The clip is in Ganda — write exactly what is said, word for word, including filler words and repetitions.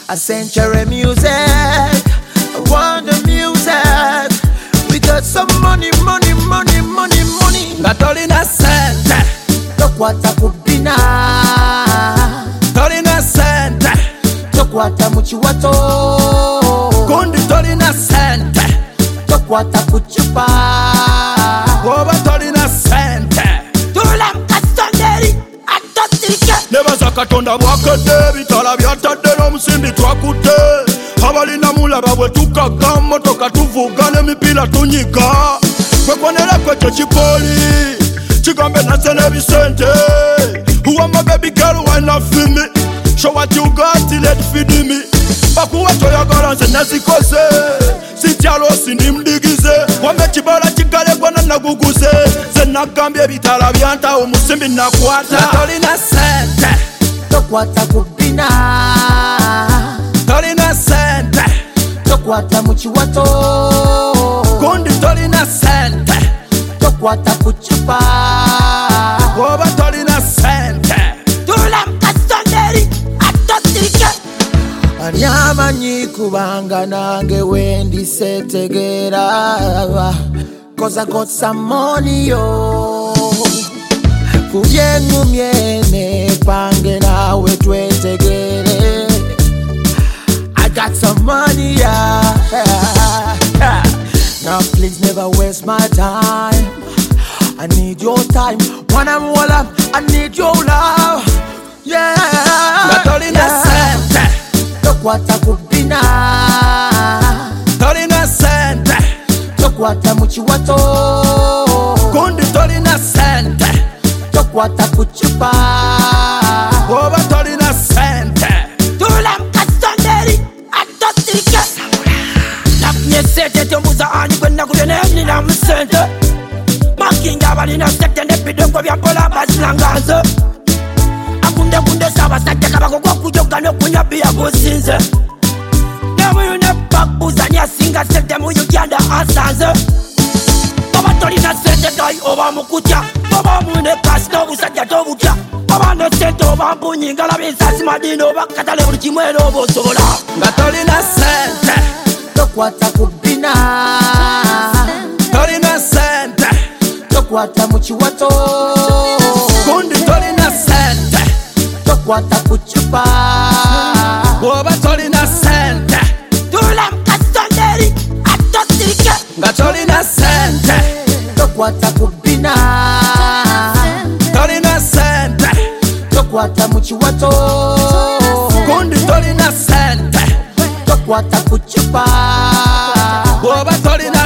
A century music, I want the music. We got some money, money, money, money, money. Ngatolina sente Tokwata kubina, tolina sente tokwata muchiwato, kundi tolina sente tokwata kuchupa, oba tolina sente tula mkasonderi atotirike. nebaza katonda bwakedde bitala byatadde n'omusimbi twakudde abalina mulaba bwe tukaka motoka tuvuga n'emipiira tunyiga kwekonerako ekyo kipoli kigambe nase n'ebisente who am my baby girl why not feel me show what you got till it feed me bakuwa toyagala nze nazikoze sityalo sindi mdigize wambe kibala kigalekwa na naguguze ze nagambye ebitala byanta omusimbi nakwata tolina sente tokwata kubina, tolina sente tokwata muchiwato, kundi tolina sente tokwata kuchupa, oba tolina sente tula mkasonderi atotirike. Ani amanyi kubanga nange wendisetegera, cause I got some money yo. Kubye ngumye ne pange nawe twetegere, I got some money yeah. Now please never waste my time, I need your time. When I'm all up, I need your love. Yeah, tolina yeah. sente Tokwata kubina, tolina sente tokwata muchiwato, kundi tolina sente tokwata kuchupa, oba tolina sente tula mkasonderi atotirike. Nafunye sente tombuza ani gwe nakubye nemnina musente, makinga balina sente nebidongo byampola bazilanganze, akunde kunde sabasajja kabako gwokujoga nokunywa bbiya gusinze, nemuyu ne bakbuzani asinga sente mu Uganda asanze. Oba tolina sente gayi oba mukutya, oba mune kasi n'obusajja tobutya, oba ne sente oba mpunyi ngalabi ensasi madini oba katale buli kimu era oba osobola. nga tolina sente Tokwata kubina, tolina sente tokwata muchiwato, kundi tolina sente tokwata kuchupa, oba tolina sente tula mkasonderi atotirike. nga tolina sente Tokwata kubina, tolina sente tokwata muchiwato, kundi tolina sente tokwata kuchupa, oba tolina